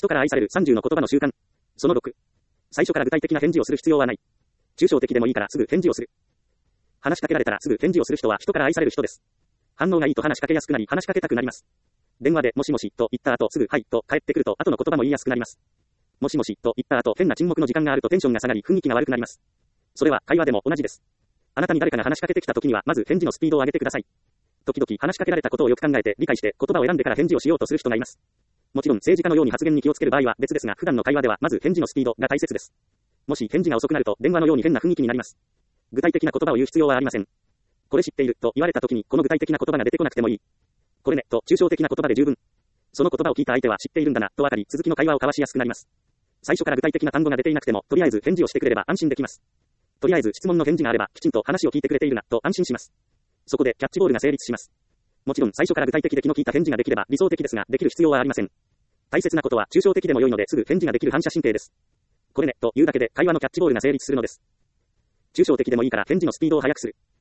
人から愛される30の言葉の習慣。その6。最初から具体的な返事をする必要はない。抽象的でもいいからすぐ返事をする。話しかけられたらすぐ返事をする人は人から愛される人です。反応がいいと話しかけやすくなり話しかけたくなります。電話でもしもしと言った後すぐはいと帰ってくると後の言葉も言いやすくなります。もしもしと言った後変な沈黙の時間があるとテンションが下がり雰囲気が悪くなります。それは会話でも同じです。あなたに誰かが話しかけてきた時にはまず返事のスピードを上げてください。時々話しかけられたことをよく考えて理解して言葉を選んでから返事をしようとする人がいます。もちろん政治家のように発言に気をつける場合は別ですが普段の会話ではまず返事のスピードが大切です。もし返事が遅くなると電話のように変な雰囲気になります。具体的な言葉を言う必要はありません。これ知っていると言われた時にこの具体的な言葉が出てこなくてもいい。これねと抽象的な言葉で十分。その言葉を聞いた相手は知っているんだなと分かり続きの会話を交わしやすくなります。最初から具体的な単語が出ていなくてもとりあえず返事をしてくれれば安心できます。とりあえず質問の返事があればきちんと話を聞いてくれているなと安心します。そこでキャッチボールが成立します。もちろん最初から具体的で気の利いた返事ができれば理想的ですができる必要はありません。大切なことは抽象的でも良いのですぐ返事ができる反射神経です。これねと言うだけで会話のキャッチボールが成立するのです。抽象的でもいいから返事のスピードを速くする。